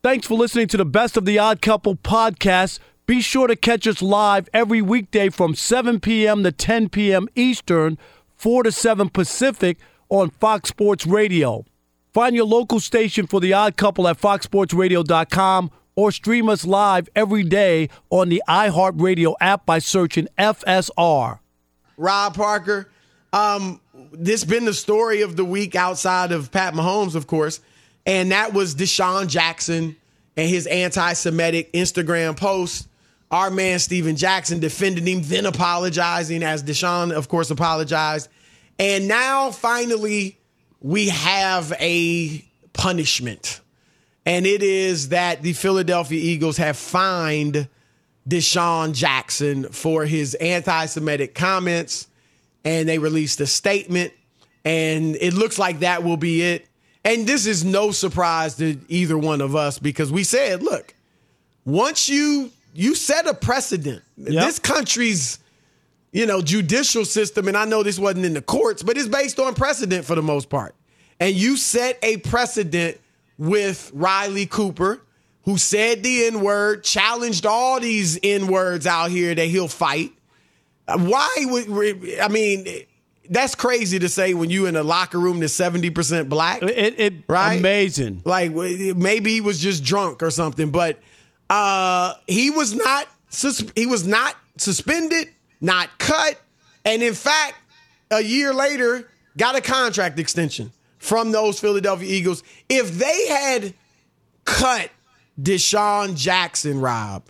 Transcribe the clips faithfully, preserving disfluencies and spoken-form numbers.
Thanks for listening to the Best of the Odd Couple podcast. Be sure to catch us live every weekday from seven p.m. to ten p.m. Eastern, four to seven Pacific on Fox Sports Radio. Find your local station for The Odd Couple at fox sports radio dot com or stream us live every day on the iHeartRadio app by searching F S R. Rob Parker, um, this has been the story of the week outside of Pat Mahomes, of course, and that was Deshaun Jackson and his anti-Semitic Instagram post. Our man Steven Jackson defended him, then apologizing as Deshaun, of course, apologized. And now, finally, we have a punishment. And it is that the Philadelphia Eagles have fined Deshaun Jackson for his anti-Semitic comments. And they released a statement. And it looks like that will be it. And this is no surprise to either one of us because we said, look, once you... You set a precedent. Yep. This country's, you know, judicial system, and I know this wasn't in the courts, but it's based on precedent for the most part. And you set a precedent with Riley Cooper, who said the N-word, challenged all these N-words out here that he'll fight. Why would, I mean, that's crazy to say when you in a locker room that's seventy percent black. It, it right? Amazing. Like maybe he was just drunk or something, but Uh, he was not sus- he was not suspended, not cut, and in fact, a year later, got a contract extension from those Philadelphia Eagles. If they had cut Deshaun Jackson, Rob,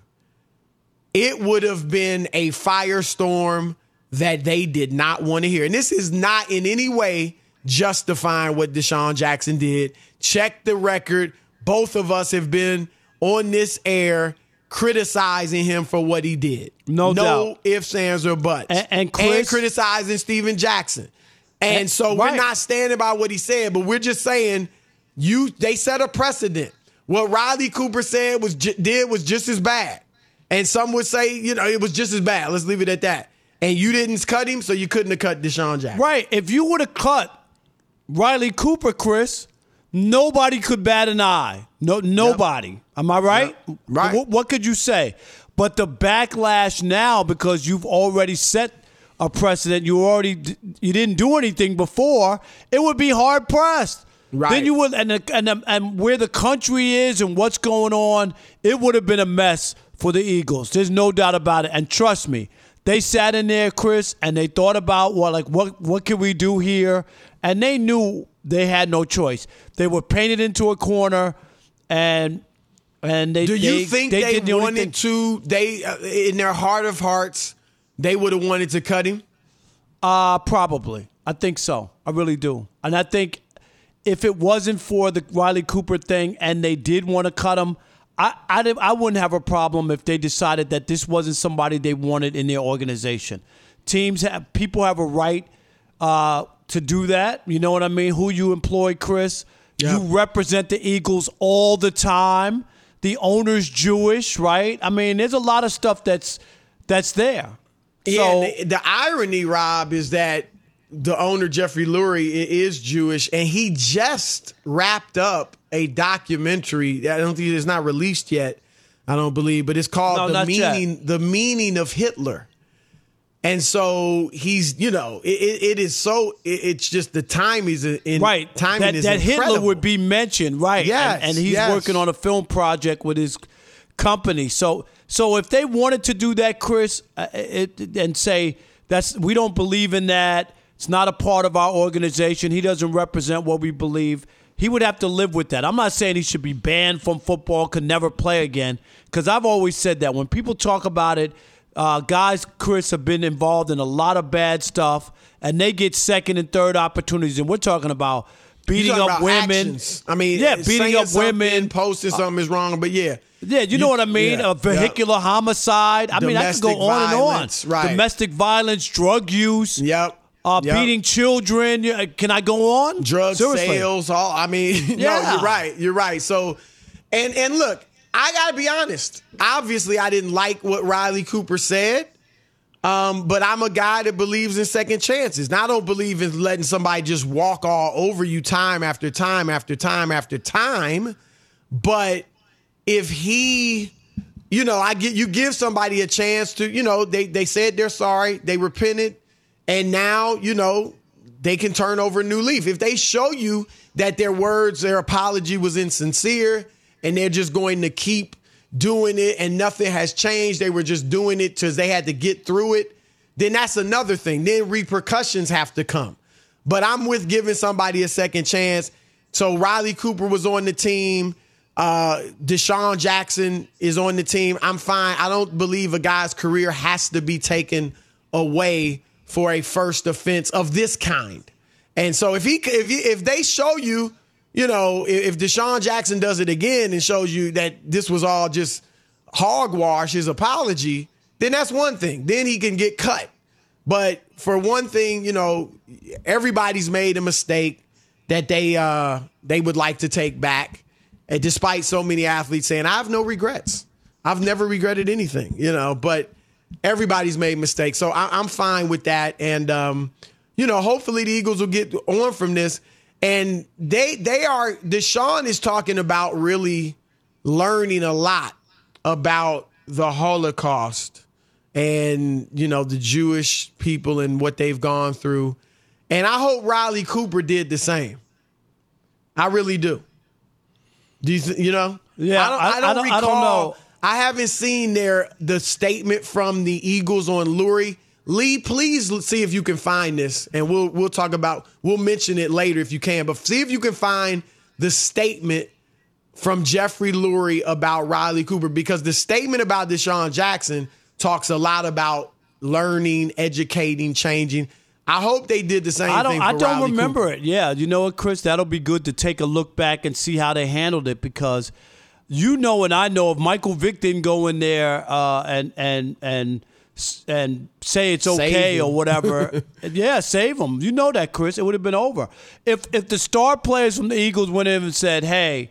it would have been a firestorm that they did not want to hear. And this is not in any way justifying what Deshaun Jackson did. Check the record. Both of us have been on this air criticizing him for what he did. No, no doubt. ifs, ands, or buts. And, and, Chris, and criticizing Steven Jackson. And, and so right. we're not standing by what he said, but we're just saying you. they set a precedent. What Riley Cooper said was did was just as bad. And some would say, you know, it was just as bad. Let's leave it at that. And you didn't cut him, so you couldn't have cut Deshaun Jackson. Right. If you would have cut Riley Cooper, Chris, nobody could bat an eye. No, nobody. Yep. Am I right? Yep. Right. What, what could you say? But the backlash now, because you've already set a precedent, you already you didn't do anything before, it would be hard pressed. Right. Then you would, and and and where the country is and what's going on, it would have been a mess for the Eagles. There's no doubt about it. And trust me, they sat in there, Chris, and they thought about what like what what can we do here, and they knew they had no choice. They were painted into a corner, and and they. Do you they, think they, they, they wanted to? They uh, in their heart of hearts, they would have wanted to cut him. Uh probably. I think so. I really do. And I think if it wasn't for the Riley Cooper thing, and they did want to cut him, I I, did, I wouldn't have a problem if they decided that this wasn't somebody they wanted in their organization. Teams have people have a right. Uh, to do that, you know what I mean? Who you employ, Chris. Yeah. You represent the Eagles all the time. The owner's Jewish, right? I mean, there's a lot of stuff that's that's there. Yeah, so, the, the irony, Rob, is that the owner, Jeffrey Lurie, is Jewish, and he just wrapped up a documentary. I don't think it's not released yet, I don't believe, but it's called no, The Meaning yet. The Meaning of Hitler. And so he's, you know, it, it is so, it, it's just the time is in right. Timing that, is that incredible. Hitler would be mentioned, right? Yes, and, and he's yes. working on a film project with his company. So, so if they wanted to do that, Chris, uh, it, and say that's we don't believe in that, it's not a part of our organization. He doesn't represent what we believe. He would have to live with that. I'm not saying he should be banned from football, could never play again, because I've always said that when people talk about it. Uh, guys, Chris, have been involved in a lot of bad stuff, and they get second and third opportunities. And we're talking about beating talking up about women. Actions. I mean, yeah, beating up women, posting something is wrong, but yeah, yeah, you, you know what I mean. Yeah, a vehicular yep. homicide. I Domestic mean, I could go on violence, and on. Right. Domestic violence, drug use. Yep. Uh, yep. Beating children. Can I go on? Drug Seriously. sales. All. I mean, yeah. no, you're right. You're right. So, and and look, I gotta be honest. Obviously, I didn't like what Riley Cooper said. Um, but I'm a guy that believes in second chances. Now, I don't believe in letting somebody just walk all over you time after time after time after time. But if he, you know, I get you give somebody a chance to, you know, they they said they're sorry, they repented, and now, you know, they can turn over a new leaf. If they show you that their words, their apology was insincere, and they're just going to keep doing it and nothing has changed, they were just doing it because they had to get through it, then that's another thing. Then repercussions have to come. But I'm with giving somebody a second chance. So Riley Cooper was on the team. Uh, Deshaun Jackson is on the team. I'm fine. I don't believe a guy's career has to be taken away for a first offense of this kind. And so if he, if he, if they show you, you know, if Deshaun Jackson does it again and shows you that this was all just hogwash, his apology, then that's one thing. Then he can get cut. But for one thing, you know, everybody's made a mistake that they uh, they would like to take back. And despite so many athletes saying, I have no regrets. I've never regretted anything, you know, but everybody's made mistakes. So I, I'm fine with that. And, um, you know, hopefully the Eagles will get on from this. And they they are, Deshaun is talking about really learning a lot about the Holocaust and, you know, the Jewish people and what they've gone through. And I hope Riley Cooper did the same. I really do. Do you, th- you know? Yeah, I don't, I, I don't I don't, recall. I don't know. I haven't seen their the statement from the Eagles on Lurie. Lee, please see if you can find this, and we'll we'll talk about we'll mention it later if you can. But see if you can find the statement from Jeffrey Lurie about Riley Cooper, because the statement about Deshaun Jackson talks a lot about learning, educating, changing. I hope they did the same I don't, thing for I don't Riley remember Cooper. it. Yeah, you know what, Chris? That'll be good to take a look back and see how they handled it, because you know and I know if Michael Vick didn't go in there uh, and and and and say it's okay or whatever, yeah, save him. You know that, Chris. It would have been over. If if the star players from the Eagles went in and said, hey,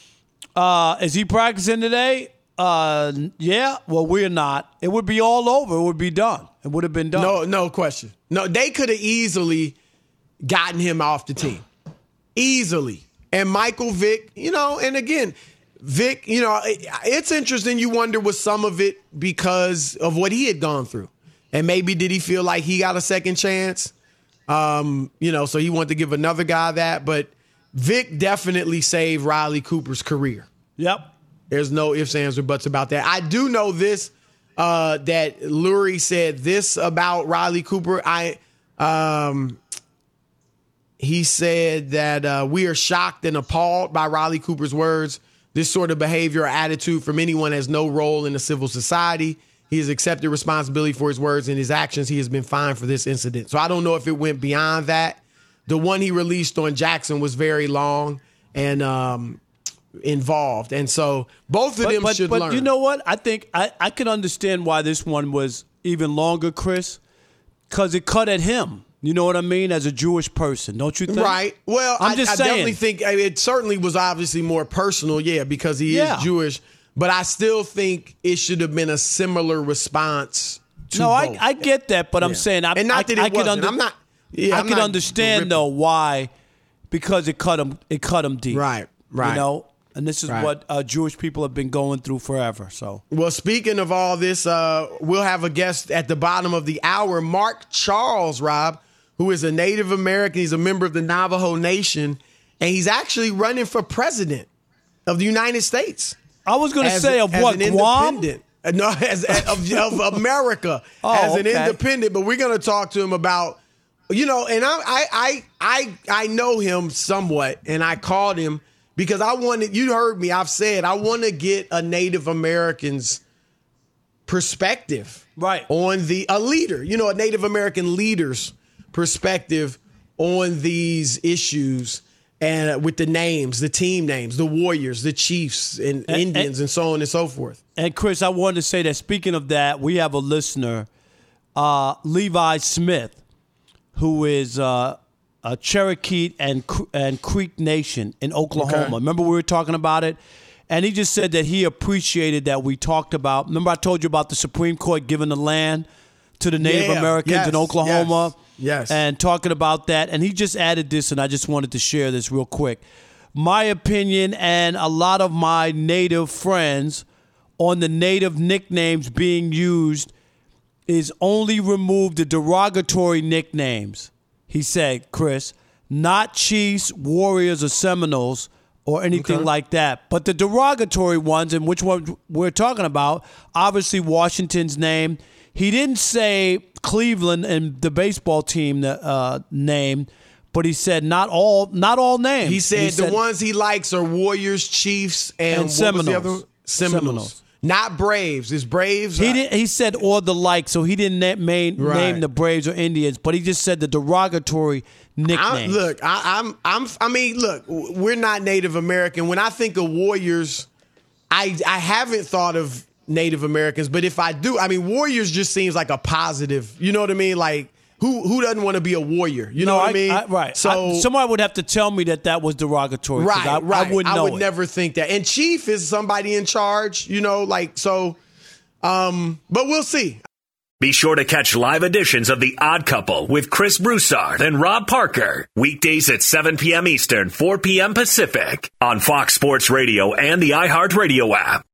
uh, is he practicing today? Uh, yeah, well, we're not. It would be all over. It would be done. It would have been done. No, no question. No, they could have easily gotten him off the team. Easily. And Michael Vick, you know, and again, Vic, you know, it's interesting. You wonder was some of it because of what he had gone through. And maybe did he feel like he got a second chance? Um, you know, so he wanted to give another guy that. But Vic definitely saved Riley Cooper's career. Yep. There's no ifs, ands, or buts about that. I do know this, uh, that Lurie said this about Riley Cooper. I, um, he said that uh, we are shocked and appalled by Riley Cooper's words. This sort of behavior or attitude from anyone has no role in a civil society. He has accepted responsibility for his words and his actions. He has been fined for this incident. So I don't know if it went beyond that. The one he released on Jackson was very long and um, involved. And so both of but, them but, should but learn. But you know what? I think I, I can understand why this one was even longer, Chris, because it cut at him. You know what I mean? As a Jewish person, don't you think? Right. Well, I'm I, just I saying. definitely think it certainly was obviously more personal, yeah, because he Yeah. is Jewish. But I still think it should have been a similar response to No, both. I, I get that, but I'm Yeah. saying I, and not I, that it I can wasn't. under, I'm not. Yeah, I I'm can not understand ripping. though why, because it cut him. It cut him deep. Right. Right. You know, and this is Right. what uh, Jewish people have been going through forever. So. Well, speaking of all this, uh, we'll have a guest at the bottom of the hour, Mark Charles, Rob, who is a Native American. He's a member of the Navajo Nation, and he's actually running for president of the United States. I was going to As say a- of as what, an Guam? independent. Uh, No, as, of, of America Oh, as an okay. independent. But we're going to talk to him about, you know, and I, I, I, I, I know him somewhat, and I called him because I wanted. You heard me. I've said I want to get a Native American's perspective, Right. on the a leader. You know, a Native American leader's perspective on these issues. And with the names, the team names, the Warriors, the Chiefs, and, And- Indians, and- and so on and so forth. And Chris, I wanted to say that speaking of that, we have a listener, uh, Levi Smith, who is uh, a Cherokee and and Creek Nation in Oklahoma. Okay. Remember we were talking about it? And he just said that he appreciated that we talked about. Remember I told you about the Supreme Court giving the land to the Native Yeah, Americans yes, in Oklahoma. yes, yes. And talking about that. And he just added this, and I just wanted to share this real quick. my opinion and a lot of my native friends on the native nicknames being used is only remove the derogatory nicknames. He said, Chris, not Chiefs, Warriors, or Seminoles, or anything okay. like that. But the derogatory ones, and which one we're talking about, obviously Washington's name. He didn't say Cleveland and the baseball team uh, name, but he said not all not all names. He said he the said, ones he likes are Warriors, Chiefs, and, and Seminoles. What was the other? Seminoles. Seminoles. Not Braves. Is Braves? He didn't. He said or the like, so he didn't na- main, right. name the Braves or Indians, but he just said the derogatory nicknames. I, look, I, I'm, I'm, I mean, look, we're not Native American. When I think of Warriors, I, I haven't thought of Native Americans, but if I do, I mean, Warriors just seems like a positive. You know what I mean? Like, who, who doesn't want to be a warrior? You know no, what I, I mean? I, right. So I, somebody would have to tell me that that was derogatory. Right, I, right. I wouldn't know I would it. never think that. And Chief is somebody in charge. You know, like so. Um, but we'll see. Be sure to catch live editions of The Odd Couple with Chris Broussard and Rob Parker. Weekdays at seven p.m. Eastern, four p.m. Pacific on Fox Sports Radio and the iHeartRadio app.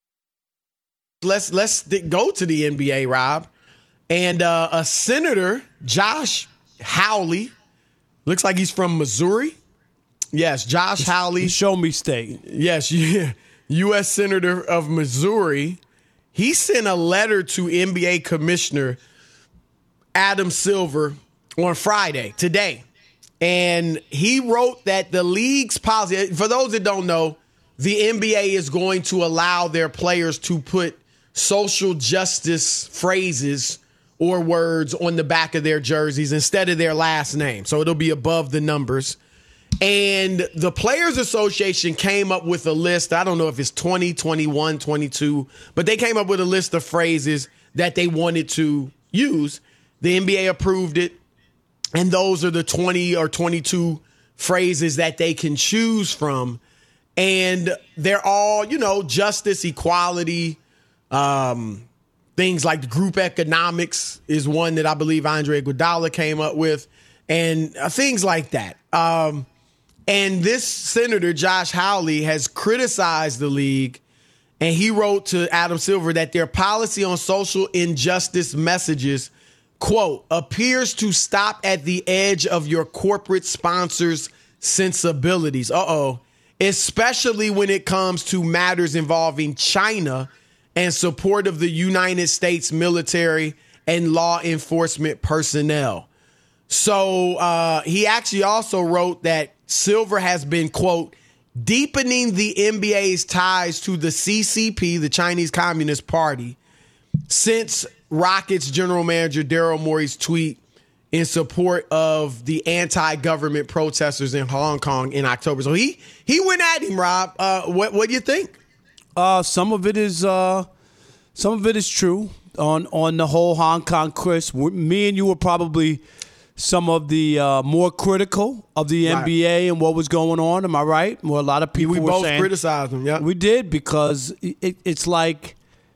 Let's let's go to the N B A, Rob. And uh, a senator, Josh Hawley, looks like he's from Missouri. Yes, Josh Hawley. Show me state. Yes, yeah, U S Senator of Missouri. He sent a letter to N B A Commissioner Adam Silver on Friday, today. And he wrote that the league's policy, for those that don't know, the N B A is going to allow their players to put social justice phrases or words on the back of their jerseys instead of their last name. So it'll be above the numbers. And the Players Association came up with a list. I don't know if it's twenty, twenty-one, twenty-two, but they came up with a list of phrases that they wanted to use. The N B A approved it. And those are the twenty or twenty-two phrases that they can choose from. And they're all, you know, justice, equality, um, things like group economics is one that I believe Andre Iguodala came up with, and uh, things like that. Um, and this senator, Josh Hawley, has criticized the league, and he wrote to Adam Silver that their policy on social injustice messages, quote, appears to stop at the edge of your corporate sponsors' sensibilities. Uh-oh. Especially when it comes to matters involving China and support of the United States military and law enforcement personnel. So uh, he actually also wrote that Silver has been, quote, deepening the N B A's ties to the C C P, the Chinese Communist Party, since Rockets general manager Daryl Morey's tweet in support of the anti-government protesters in Hong Kong in October. So he he went at him, Rob. Uh, what what do you think? Uh, some of it is uh, some of it is true on on the whole Hong Kong, Chris. Me and you were probably some of the uh, more critical of the right. N B A and what was going on. Am I right? Well, a lot of people we were both saying, criticized them. Yeah, we did because it, it's like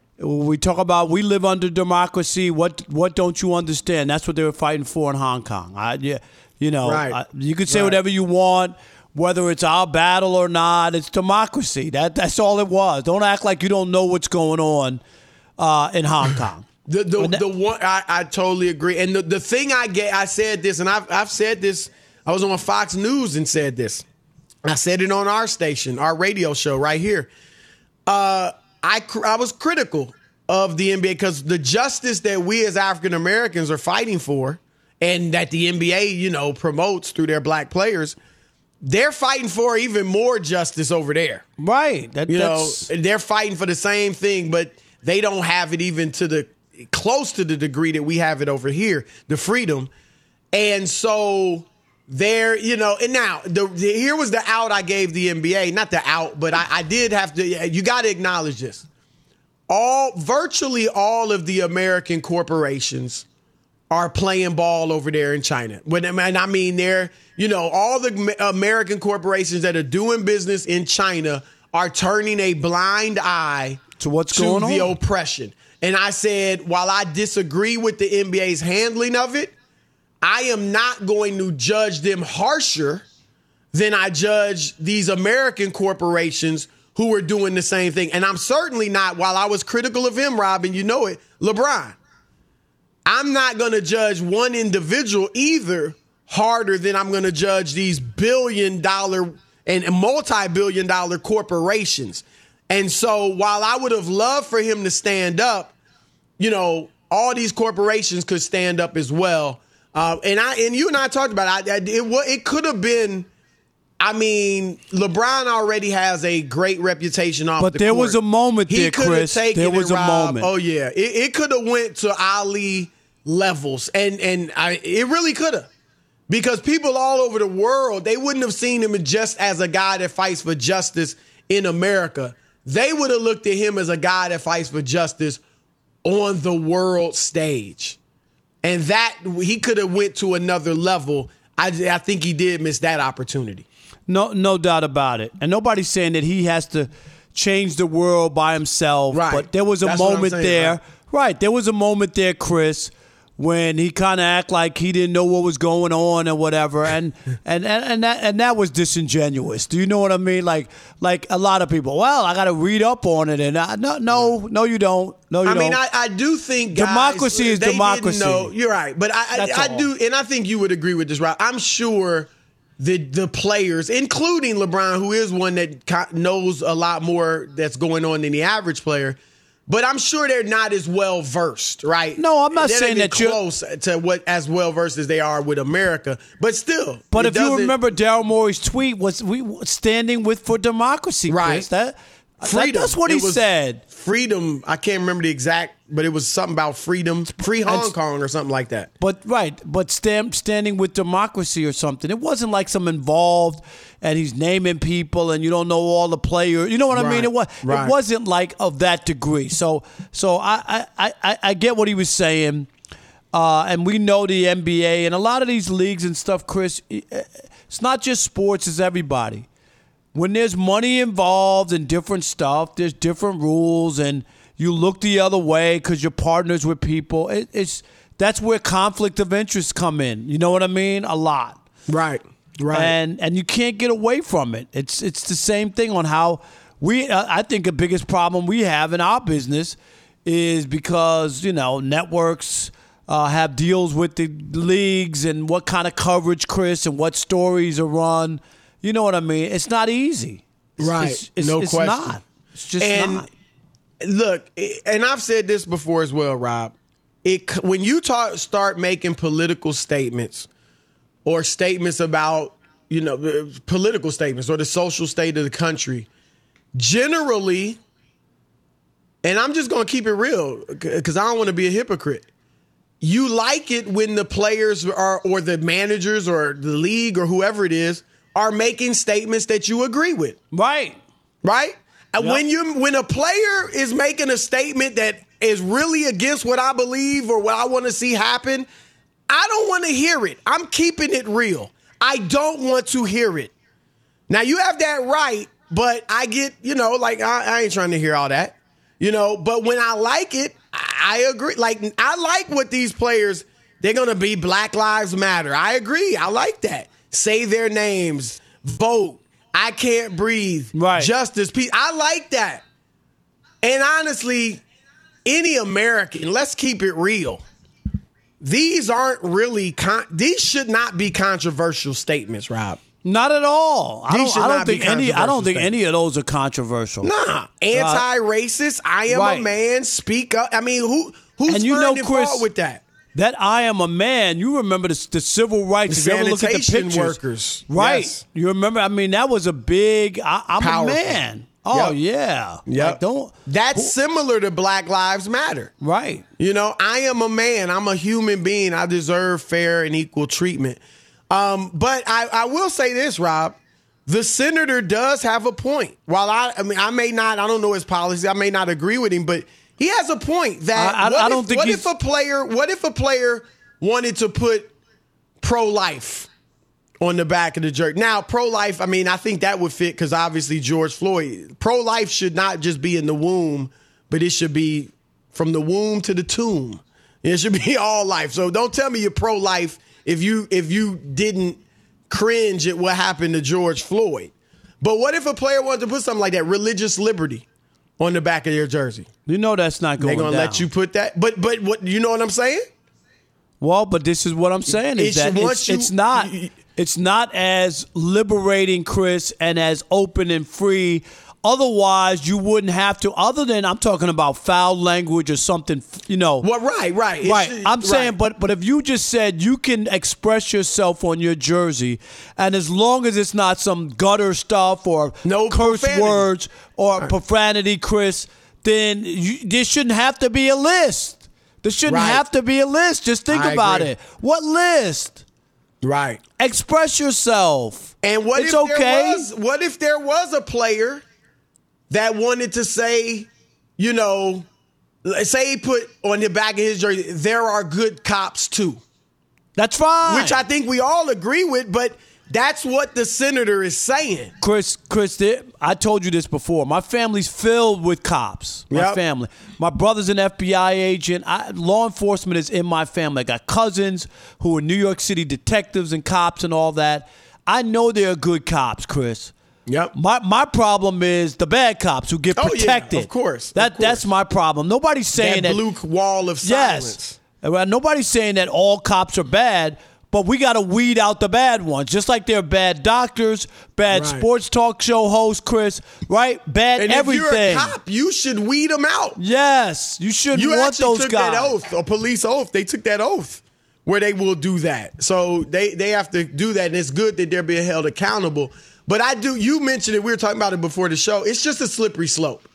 we talk about we live under democracy. What what don't you understand? That's what they were fighting for in Hong Kong. I, yeah, you know, right. I, you can say right. whatever you want. Whether it's our battle or not, it's democracy. That that's all it was. Don't act like you don't know what's going on uh, in Hong Kong. the the, that, the one I, I totally agree. And the, the thing I get, I said this, and I've I've said this. I was on Fox News and said this. I said it on our station, our radio show right here. Uh, I I was critical of the N B A because the justice that we as African Americans are fighting for, and that the N B A, you know, promotes through their black players. They're fighting for even more justice over there. Right. That, you that's... know, they're fighting for the same thing, but they don't have it even to the close to the degree that we have it over here, the freedom. And so they're, you know, and now the, the here was the out I gave the N B A, not the out, but I, I did have to, you got to acknowledge this. All virtually all of the American corporations are playing ball over there in China. When, and I mean, they're, you know, all the American corporations that are doing business in China are turning a blind eye to what's to going on, the oppression. And I said, while I disagree with the N B A's handling of it, I am not going to judge them harsher than I judge these American corporations who are doing the same thing. And I'm certainly not, while I was critical of him, Robin, you know it, LeBron. I'm not going to judge one individual either harder than I'm going to judge these billion dollar and multi-billion dollar corporations. And so while I would have loved for him to stand up, you know, all these corporations could stand up as well. Uh, and I and you and I talked about it. I, it, it could have been, I mean, LeBron already has a great reputation off but the there court. was a moment he there, Chris. There was a Rob, moment. Oh, yeah. It, it could have went to Ali levels. And, and I, it really could have. Because people all over the world, they wouldn't have seen him just as a guy that fights for justice in America. They would have looked at him as a guy that fights for justice on the world stage. And that, he could have went to another level. I, I think he did miss that opportunity. No, no doubt about it. And nobody's saying that he has to change the world by himself. Right. But there was a That's what I'm moment saying, there. right? right. There was a moment there, Chris, when he kind of act like he didn't know what was going on or whatever, and and, and and that and that was disingenuous. Do you know what I mean? Like like a lot of people. Well, I got to read up on it, and I, no, no, no, you don't. No, you I don't. mean, I, I do think guys, democracy is they democracy. Didn't know, you're right, but I I, I all. do, and I think you would agree with this, Rob. I'm sure the the players, including LeBron, who is one that knows a lot more that's going on than the average player. But I'm sure they're not as well versed, right? No, I'm not they're saying not that you're close to what as well versed as they are with America. But still, But if you doesn't- remember, Daryl Morey's tweet was we standing with for democracy, Right. Chris. That, freedom. that that's what he It was said. Freedom. I can't remember the exact, but it was something about freedom, free Hong And- Kong or something like that. But right, but stand, standing with democracy or something. It wasn't like some involved, and he's naming people, and you don't know all the players. You know what I mean? Right, It was. right. It wasn't like of that degree. So, so I, I, I, I get what he was saying, uh, and we know the N B A and a lot of these leagues and stuff, Chris. It's not just sports; it's everybody. When there's money involved and different stuff, there's different rules, and you look the other way because you're partners with people. It, it's that's where conflict of interest come in. You know what I mean? A lot, Right. Right. and and you can't get away from it. It's it's the same thing on how we. Uh, I think the biggest problem we have in our business is because you know networks uh, have deals with the leagues and what kind of coverage, Chris, and what stories are run. You know what I mean? It's not easy. It's, Right. It's, it's, No it's question. not. It's just And not. look, and I've said this before as well, Rob. It when you talk, start making political statements or statements about, you know, political statements or the social state of the country, generally, and I'm just going to keep it real because I don't want to be a hypocrite. You like it when the players are, or the managers or the league or whoever it is, are making statements that you agree with. Right. Right? And Yep. when you when a player is making a statement that is really against what I believe or what I want to see happen, I don't want to hear it. I'm keeping it real. I don't want to hear it. Now you have that right, but I get, you know, like I, I ain't trying to hear all that. You know, but when I like it, I, I agree. Like I like what these players, they're gonna be Black Lives Matter. I agree. I like that. Say their names, vote. I can't breathe. Right. Justice, peace. I like that. And honestly, any American, let's keep it real. These aren't really, con- these should not be controversial statements, Rob. Not at all. I These don't, should I don't not be think any. I don't controversial think any of those are controversial. Nah. Anti-racist, I am Right. a man, speak up. I mean, who who's And you know, finding Chris, fault with that? That I am a man. You remember the, the civil rights? The if you ever look at the sanitation pictures, workers. right? Yes. You remember? I mean, that was a big. I, I'm Powerful. a man. Oh Yep. yeah. Yep. Like, don't. That's similar to Black Lives Matter. Right. You know, I am a man. I'm a human being. I deserve fair and equal treatment. Um, but I, I will say this, Rob. The senator does have a point. While I, I mean, I may not, I don't know his policy. I may not agree with him, but he has a point that I- I- what, I don't if, think what he's- if a player, what if a player wanted to put pro-life on the back of the jersey? Now, pro-life, I mean, I think that would fit because obviously George Floyd. Pro-life should not just be in the womb, but it should be from the womb to the tomb. It should be all life. So don't tell me you're pro-life if you if you didn't cringe at what happened to George Floyd. But what if a player wanted to put something like that, religious liberty, on the back of their jersey? You know that's not going They're down. going to let you put that. But but what you know what I'm saying? Well, but this is what I'm saying is It's that once it's, you- it's not it's not as liberating, Chris, and as open and free. Otherwise, you wouldn't have to. Other than I'm talking about foul language or something, you know. Well, right, right, It Right. should- I'm saying, right. but but if you just said you can express yourself on your jersey, and as long as it's not some gutter stuff or No curse profanity. words or profanity, Chris, then you, there shouldn't have to be a list. There shouldn't Right. have to be a list. Just think I about agree. it. What list? right. Express yourself. And what it's if okay. there was what if there was a player that wanted to say, you know, say he put on the back of his jersey, there are good cops too. That's fine. Which I think we all agree with, but that's what the senator is saying. Chris, Chris, there- I told you this before. My family's filled with cops. My Yep. family. My brother's an F B I agent. I, law enforcement is in my family. I got cousins who are New York City detectives and cops and all that. I know they're good cops, Chris. Yep. My my problem is the bad cops who get Oh, yeah, protected. of course, of That course. that's my problem. Nobody's saying That that. blue wall of silence. Yes. Well, nobody's saying that all cops are bad, but we got to weed out the bad ones. Just like there are bad doctors, bad Right. sports talk show hosts, Chris, right? Bad And everything. if you're a cop, you should weed them out. Yes. You shouldn't You want actually those took guys. that oath, a police oath. They took that oath where they will do that. So they, they have to do that, and it's good that they're being held accountable. But I do, you mentioned it, we were talking about it before the show. It's just a slippery slope.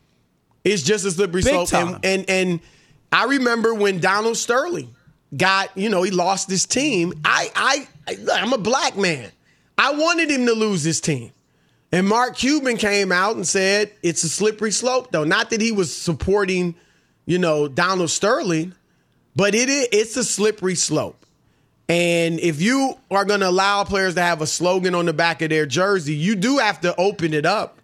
It's just a slippery Big slope. time. And, and and I remember when Donald Sterling got, you know, he lost his team. I, I, I I'm a black man. I wanted him to lose his team. And Mark Cuban came out and said it's a slippery slope, though. Not that he was supporting, you know, Donald Sterling, but it is it's a slippery slope. And if you are going to allow players to have a slogan on the back of their jersey, you do have to open it up.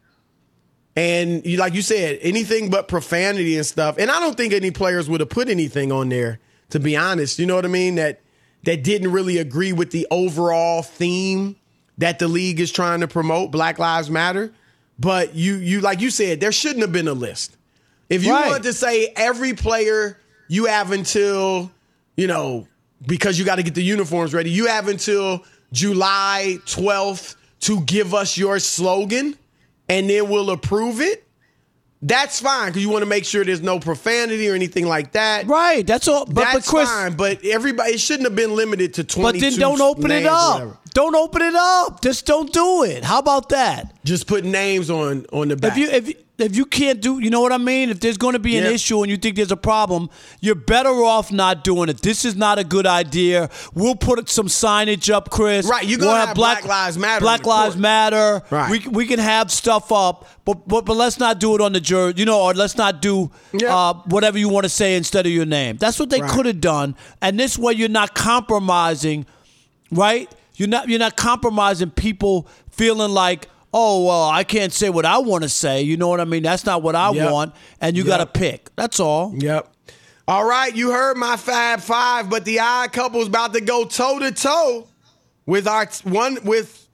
And you, like you said, anything but profanity and stuff. And I don't think any players would have put anything on there, to be honest. You know what I mean? That that didn't really agree with the overall theme that the league is trying to promote, Black Lives Matter. But you, you like you said, there shouldn't have been a list. If you Right. wanted to say every player you have until, you know, because you got to get the uniforms ready, you have until July twelfth to give us your slogan, and then we'll approve it. That's fine, because you want to make sure there's no profanity or anything like that. Right. That's all. But, That's but Chris, fine, but everybody, it shouldn't have been limited to twenty-two but then don't open it names or up. whatever. Don't open it up. Just don't do it. How about that? Just put names on on the back. If you if if you can't do, you know what I mean? If there's going to be an Yeah. issue and you think there's a problem, you're better off not doing it. This is not a good idea. We'll put some signage up, Chris. Right, you're gonna We'll have Black Lives Matter Black on the Lives court. Matter. Right. We we can have stuff up, but but but let's not do it on the jersey, you know, or let's not do Yeah. uh, whatever you want to say instead of your name. That's what they Right. could have done, and this way you're not compromising, right? You're not you're not compromising people feeling like, oh, well, I can't say what I want to say. You know what I mean? That's not what I Yep. want, and you Yep. got to pick. That's all. Yep. All right, you heard my Fab Five, but the odd couple's about to go toe to toe with our t- one with.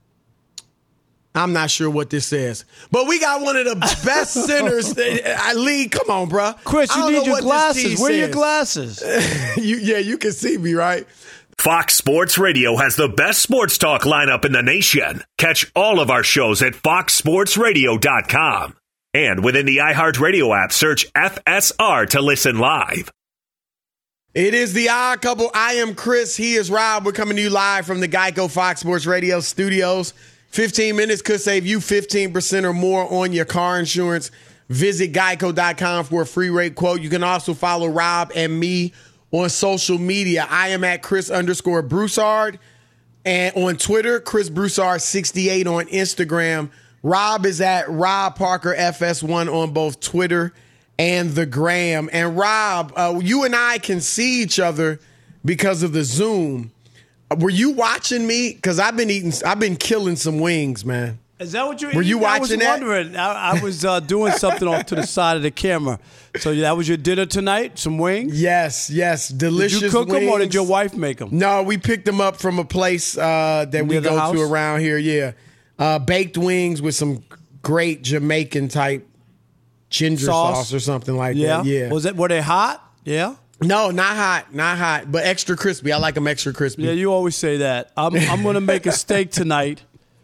I'm not sure what this says, but we got one of the best centers. I Lee, come on, bruh. Chris, I you don't know need your what this glasses. tee Where are your says. glasses? you, yeah, you can see me, right? Fox Sports Radio has the best sports talk lineup in the nation. Catch all of our shows at fox sports radio dot com. And within the iHeartRadio app, search F S R to listen live. It is the odd couple. I am Chris. He is Rob. We're coming to you live from the Geico Fox Sports Radio studios. fifteen minutes could save you fifteen percent or more on your car insurance. Visit geico dot com for a free rate quote. You can also follow Rob and me on social media. I am at Chris underscore Broussard. And on Twitter, Chris Broussard sixty-eight on Instagram. Rob is at Rob Parker F S one on both Twitter and the Gram. And Rob, uh, you and I can see each other because of the Zoom. Were you watching me? Because I've been eating, I've been killing some wings, man. Is that what you Were you I watching was that? Wondering. I, I was uh, doing something off to the side of the camera. So that was your dinner tonight? Some wings? Yes, yes. Delicious Did you cook wings. them or did your wife make them? No, we picked them up from a place uh, that we Near the go house? to around here. Yeah. Uh, baked wings with some great Jamaican type ginger Sauce? sauce, or something like Yeah. that. Yeah. Was it? Were they hot? Yeah. No, not hot, not hot, but extra crispy. I like them extra crispy. Yeah, you always say that. I'm I'm gonna make a steak tonight.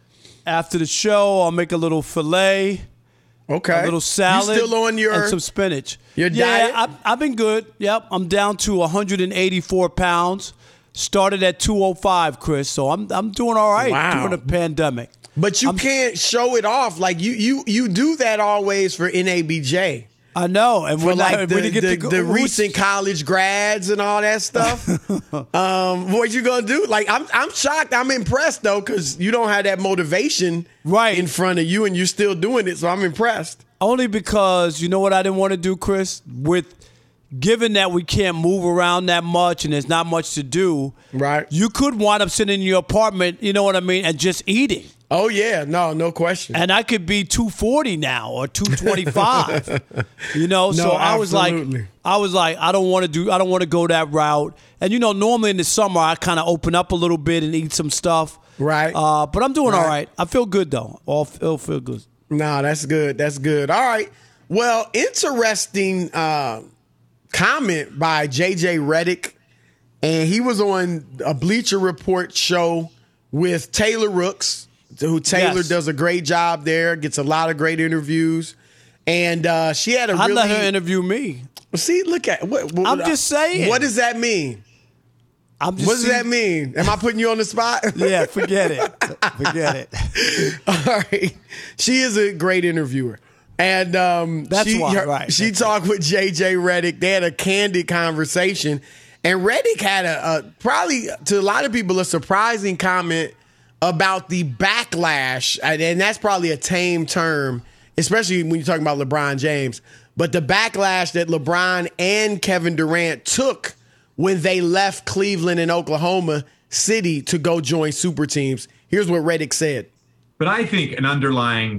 After the show, I'll make a little filet, Okay. a little salad, You still on your and some spinach. your yeah, diet? I've, I've been good. Yep, I'm down to one hundred eighty-four pounds. Started at two oh five, Chris. So I'm I'm doing all right Wow. during the pandemic. But you I'm- can't show it off. Like you you you do that always for N A B J. I know, and For when like I, the, when you get the, to go, the who's- recent college grads and all that stuff. um, what you gonna do? Like I'm I'm shocked. I'm impressed though, because you don't have that motivation Right. in front of you and you're still doing it. So I'm impressed. Only because, you know what I didn't want to do, Chris? With given that we can't move around that much and there's not much to do, Right. you could wind up sitting in your apartment, you know what I mean, and just eating. Oh yeah, no, no question. And I could be two forty now or two twenty-five. you know, so No, I was like absolutely. I was like I don't want to do I don't want to go that route. And you know, normally in the summer I kind of open up a little bit and eat some stuff. Right. Uh, but I'm doing all Right. right. I feel good though. All feel feel good. No, that's good. That's good. All right. Well, interesting uh, comment by J J Redick, and he was on a Bleacher Report show with Taylor Rooks, who Taylor Yes. does a great job there, gets a lot of great interviews, and uh, she had a I really. let her interview me. See, look at what, what I'm just saying. What does that mean? I'm just What does see- that mean? Am I putting you on the spot? Yeah, forget it. Forget it. All right. She is a great interviewer. And um, That's she, why, her- right. she talked with J J Redick. They had a candid conversation. And Redick had a, a probably to a lot of people a surprising comment about the backlash. And and that's probably a tame term, especially when you're talking about LeBron James. But the backlash that LeBron and Kevin Durant took when they left Cleveland and Oklahoma City to go join super teams. Here's what Redick said. But I think an underlying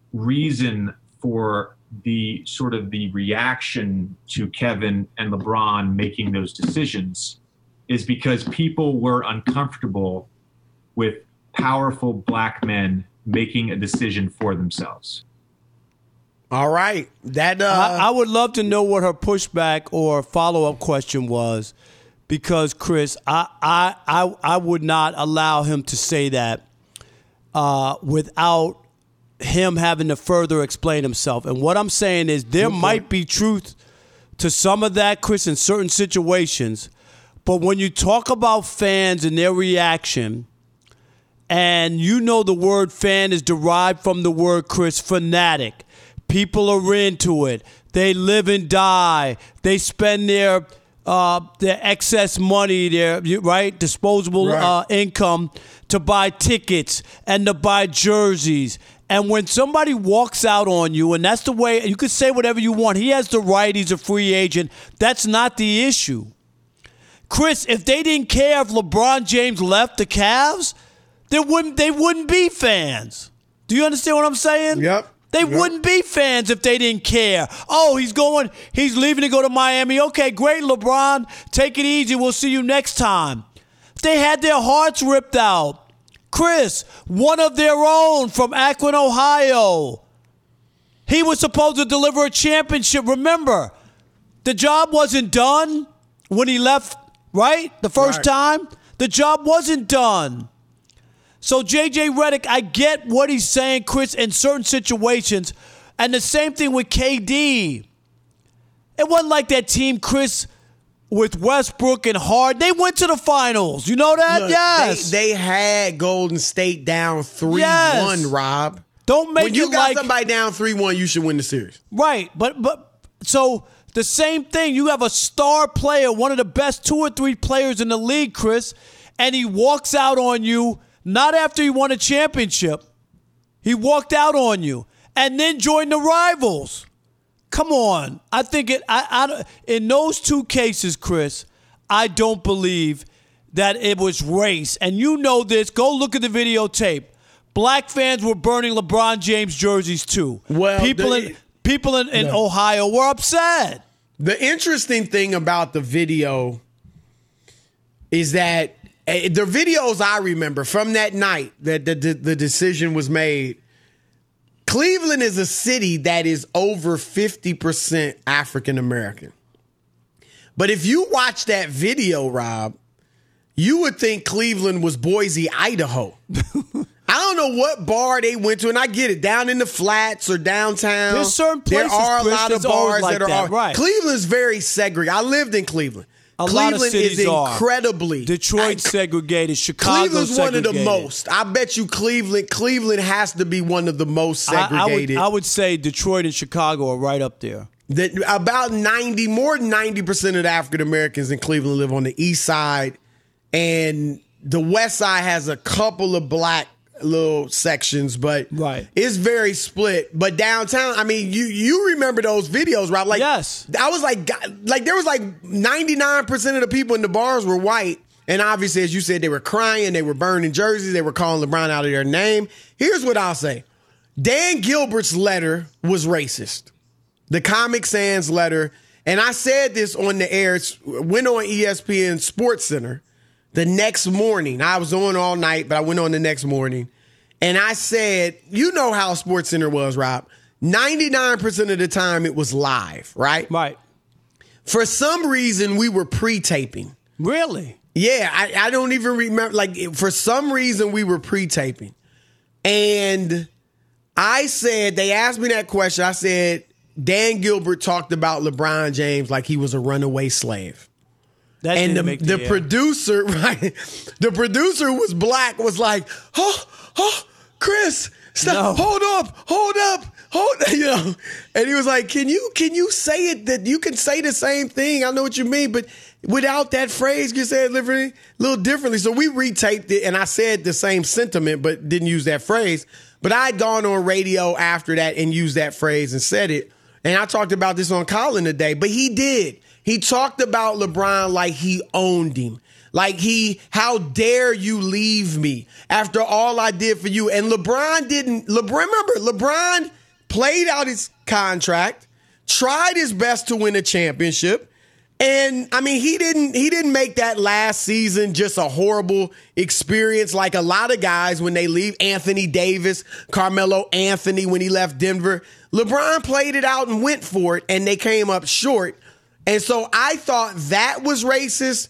reason for the sort of the reaction to Kevin and LeBron making those decisions is because people were uncomfortable with powerful black men making a decision for themselves. All right. That uh I, I would love to know what her pushback or follow-up question was, because Chris, I I I, I would not allow him to say that uh, without him having to further explain himself. And what I'm saying is there might be truth to some of that, Chris, in certain situations. But when you talk about fans and their reaction, and you know the word fan is derived from the word, Chris, fanatic. People are into it. They live and die. They spend their uh, their excess money, their right disposable Right. Uh, income to buy tickets and to buy jerseys. And when somebody walks out on you, and that's the way, you could say whatever you want. He has the right. He's a free agent. That's not the issue. Chris, if they didn't care if LeBron James left the Cavs, they wouldn't, they wouldn't be fans. Do you understand what I'm saying? Yep. They Yep. wouldn't be fans if they didn't care. Oh, he's going, he's leaving to go to Miami. Okay, great, LeBron. Take it easy. We'll see you next time. They had their hearts ripped out. Chris, one of their own from Akron, Ohio. He was supposed to deliver a championship. Remember, the job wasn't done when he left, right? The first Right. time. The job wasn't done. So J J Redick, I get what he's saying, Chris, in certain situations. And the same thing with K D. It wasn't like that team, Chris, with Westbrook and Harden. They went to the finals. You know that? Look, yes. They, they had Golden State down three one, Yes. Rob. Don't make When you it got like somebody down three one, you should win the series. right, but but so the same thing. You have a star player, one of the best two or three players in the league, Chris, and he walks out on you not after he won a championship. He walked out on you and then joined the rivals. Come on, I think it. I, I in those two cases, Chris, I don't believe that it was race. And you know this. Go look at the videotape. black fans were burning LeBron James jerseys too. Well, people the, in people in, in no. Ohio were upset. The interesting thing about the video is that uh, the videos I remember from that night that the, the, the decision was made, Cleveland is a city that is over fifty percent African American. But if you watch that video, Rob, you would think Cleveland was Boise, Idaho. I don't know what bar they went to, and I get it, down in the flats or downtown. There's certain places, there are a Chris, lot of that's always bars like that are that, all, right. Cleveland's very segregated. I lived in Cleveland. A Cleveland lot of cities is are. incredibly Detroit I, segregated, Chicago Cleveland's segregated. one of the most. I bet you Cleveland Cleveland has to be one of the most segregated. I, I, would, I would say Detroit and Chicago are right up there. That about ninety, more than ninety percent of the African Americans in Cleveland live on the east side, and the west side has a couple of black little sections, but right. it's very split. But downtown, I mean, you you remember those videos, Rob? Like, yes. I was like, like there was like ninety-nine percent of the people in the bars were white. And obviously, as you said, they were crying, they were burning jerseys, they were calling LeBron out of their name. Here's what I'll say. Dan Gilbert's letter was racist. The Comic Sans letter. And I said this on the air, it went on E S P N Sports Center the next morning. I was on all night, but I went on the next morning. And I said, you know how Sports Center was, Rob. ninety-nine percent of the time it was live, right? Right. For some reason, we were pre-taping. Really? Yeah, I, I don't even remember. Like, for some reason, we were pre-taping. And I said, they asked me that question. I said, Dan Gilbert talked about LeBron James like he was a runaway slave. That and the, make the, the producer, right? The producer who was black, was like, oh, oh, Chris, stop, No. hold up, hold up, hold, you know. And he was like, can you, can you say it that you can say the same thing? I know what you mean, but without that phrase, you said it a little differently. So we retaped it, and I said the same sentiment, but didn't use that phrase. But I had gone on radio after that and used that phrase and said it. And I talked about this on Colin today, but he did. He talked about LeBron like he owned him. Like he, how dare you leave me after all I did for you? And LeBron didn't, LeBron, remember, LeBron played out his contract, tried his best to win a championship. And I mean, he didn't, he didn't make that last season just a horrible experience like a lot of guys when they leave. Anthony Davis, Carmelo Anthony, when he left Denver. LeBron played it out and went for it, and they came up short. And so I thought that was racist,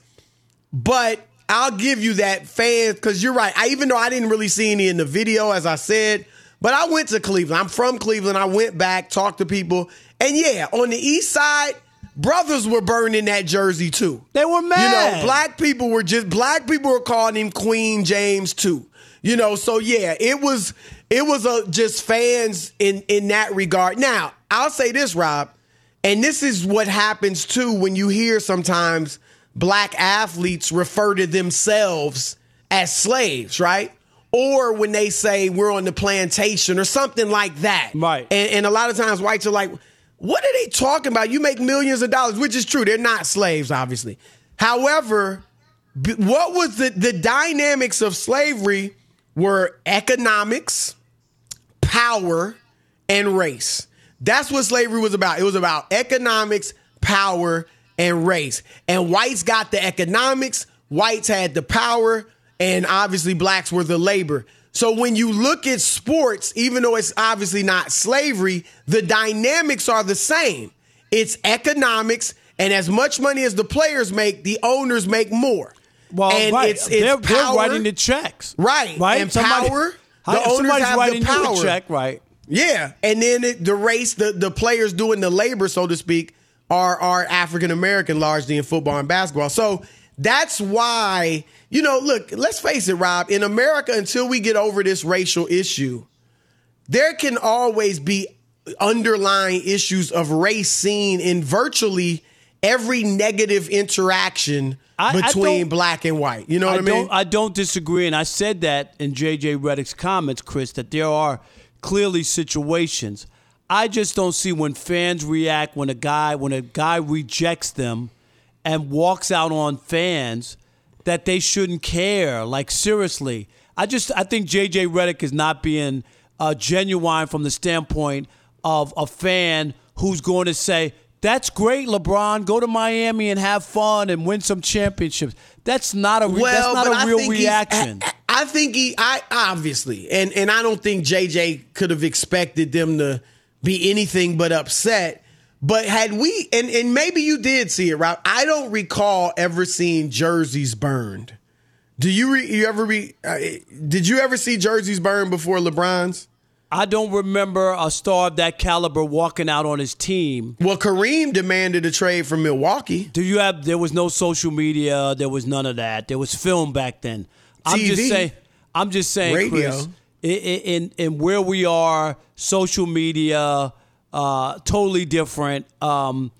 but I'll give you that, fans, because you're right. I, even though I didn't really see any in the video, as I said, but I went to Cleveland. I'm from Cleveland. I went back, talked to people. And yeah, on the east side, brothers were burning that jersey too. They were mad. You know, black people were just, black people were calling him Queen James too. You know, so yeah, it was, it was a, just fans in, in that regard. Now, I'll say this, Rob, and this is what happens too when you hear sometimes black athletes refer to themselves as slaves, right? Or when they say we're on the plantation or something like that. Right. And, and a lot of times whites are like, what are they talking about? You make millions of dollars, which is true. They're not slaves, obviously. However, b- what was the, the dynamics of slavery were economics, power, and race. That's what slavery was about. It was about economics, power, and race. And whites got the economics, whites had the power, and obviously blacks were the labor. So when you look at sports, even though it's obviously not slavery, the dynamics are the same. It's economics, and as much money as the players make, the owners make more. Well, and right. it's, it's they're, power, they're writing the checks. Right. Right. And Somebody, power, the how, owners somebody's have writing the power. you a check, right? Yeah. And then it, the race, the, the players doing the labor, so to speak, are, are African-American largely in football and basketball. So that's why, you know, look, let's face it, Rob, in America, until we get over this racial issue, there can always be underlying issues of race seen in virtually every negative interaction I, between I black and white. You know what I, I mean? Don't, I don't disagree, and I said that in J J Redick's comments, Chris, that there are clearly situations. I just don't see when fans react when a guy when a guy rejects them and walks out on fans that they shouldn't care. Like, seriously. I just I think J J Redick is not being uh, genuine from the standpoint of a fan who's going to say, that's great, LeBron. Go to Miami and have fun and win some championships. That's not a re- well, that's not a real reaction. reaction. I, I think he, I obviously, and and I don't think J J could have expected them to be anything but upset. But had we, and and maybe you did see it, Rob. I don't recall ever seeing jerseys burned. Do you re, you ever re, uh, did you ever see jerseys burned before LeBron's? I don't remember a star of that caliber walking out on his team. Well, Kareem demanded a trade from Milwaukee. Do you have? There was no social media. There was none of that. There was film back then. I'm T V. just saying. I'm just saying, Radio. Chris. In, in in where we are, social media, uh, totally different. Um,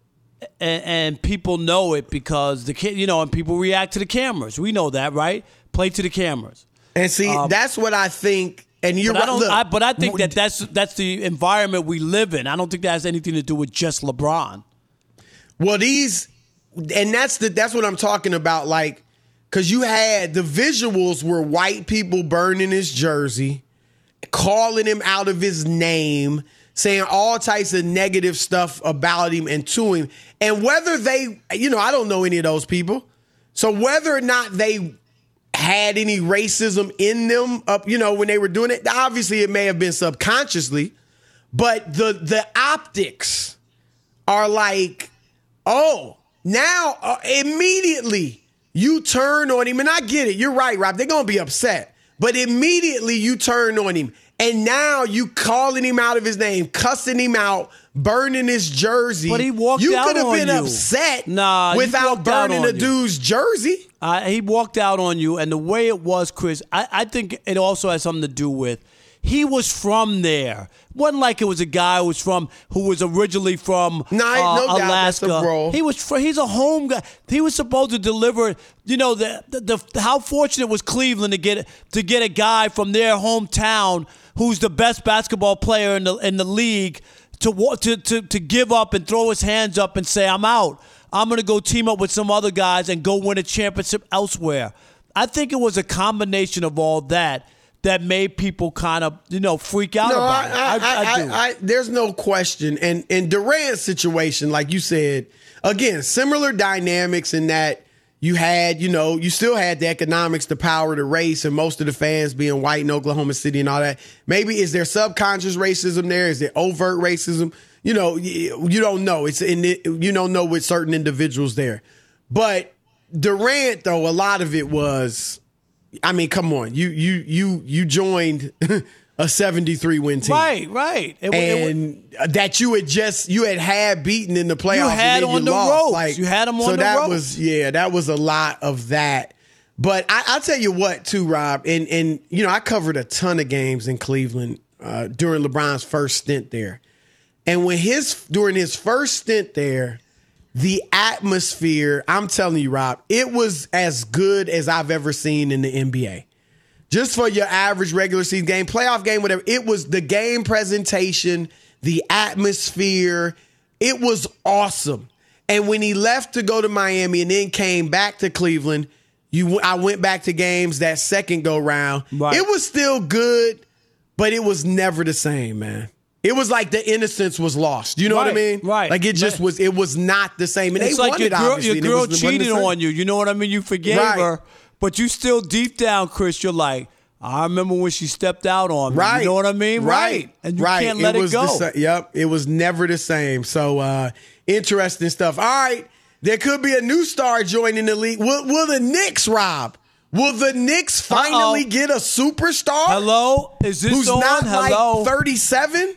and, and people know it because the you know, and people react to the cameras. We know that, right? Play to the cameras. And see, Um, that's what I think. And you're But I, right. don't, Look, I, but I think that that's that's the environment we live in. I don't think that has anything to do with just LeBron. Well, these, and that's the that's what I'm talking about. Like, because you had the visuals were white people burning his jersey, calling him out of his name, saying all types of negative stuff about him and to him. And whether they, you know, I don't know any of those people. So whether or not they had any racism in them up, you know, when they were doing it, obviously it may have been subconsciously, but the the optics are like, oh, now uh, immediately you turn on him. And I get it. You're right, Rob. They're going to be upset. But immediately you turn on him. And now you calling him out of his name, cussing him out, burning his jersey. But he walked you out could have on been you. upset Nah, he without walked out burning on a you. dude's jersey. Uh, he walked out on you, and the way it was, Chris, I, I think it also has something to do with he was from there. It wasn't like it was a guy who was from who was originally from No, uh, no doubt that's Alaska. the role. He was fr- he's a home guy. He was supposed to deliver. You know the, the the how fortunate was Cleveland to get to get a guy from their hometown who's the best basketball player in the in the league to wa- to to to give up and throw his hands up and say, I'm out. I'm going to go team up with some other guys and go win a championship elsewhere. I think it was a combination of all that that made people kind of, you know, freak out No, about I, it. I, I, I, I, do. I, there's no question. And in Durant's situation, like you said, again, similar dynamics in that you had, you know, you still had the economics, the power, the race, and most of the fans being white in Oklahoma City and all that. Maybe is there subconscious racism there? Is there overt racism? You know, you, you don't know. It's in it, you don't know with certain individuals there. But Durant, though, a lot of it was, I mean, come on, you you you you joined a seventy-three win team, right, right. It, and it, that you had just you had had beaten in the playoffs. You had and then on you the lost. ropes. Like, You had them on so the that ropes. was yeah, that was a lot of that. But I, I'll tell you what, too, Rob, and and you know, I covered a ton of games in Cleveland uh, during LeBron's first stint there, and when his during his first stint there. The atmosphere, I'm telling you, Rob, it was as good as I've ever seen in the N B A. Just for your average regular season game, playoff game, whatever. It was the game presentation, the atmosphere. It was awesome. And when he left to go to Miami and then came back to Cleveland, you, I went back to games that second go round. Right. It was still good, but it was never the same, man. It was like the innocence was lost. You know Right, what I mean? right. Like it just Right. was. It was not the same. And it's they like won your it, girl, obviously. your and it girl was- it wasn't the cheated same. on you. You know what I mean? You forgave Right. her, but you still deep down, Chris, you're like, I remember when she stepped out on me. Right. You know what I mean? Right. And you right. can't let it, was go. The sa- yep. It was never the same. So uh, interesting stuff. All right. There could be a new star joining the league. Will, will the Knicks, Rob? Will the Knicks finally Uh-oh. get a superstar? Hello? Is this Who's on? not Hello? like thirty-seven?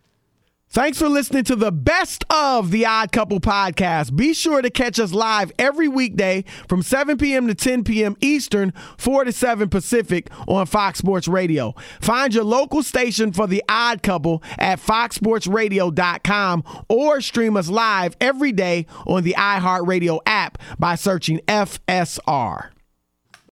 Thanks for listening to the best of the Odd Couple podcast. Be sure to catch us live every weekday from seven p.m. to ten p.m. Eastern, four to seven Pacific on Fox Sports Radio. Find your local station for the Odd Couple at fox sports radio dot com or stream us live every day on the iHeartRadio app by searching F S R.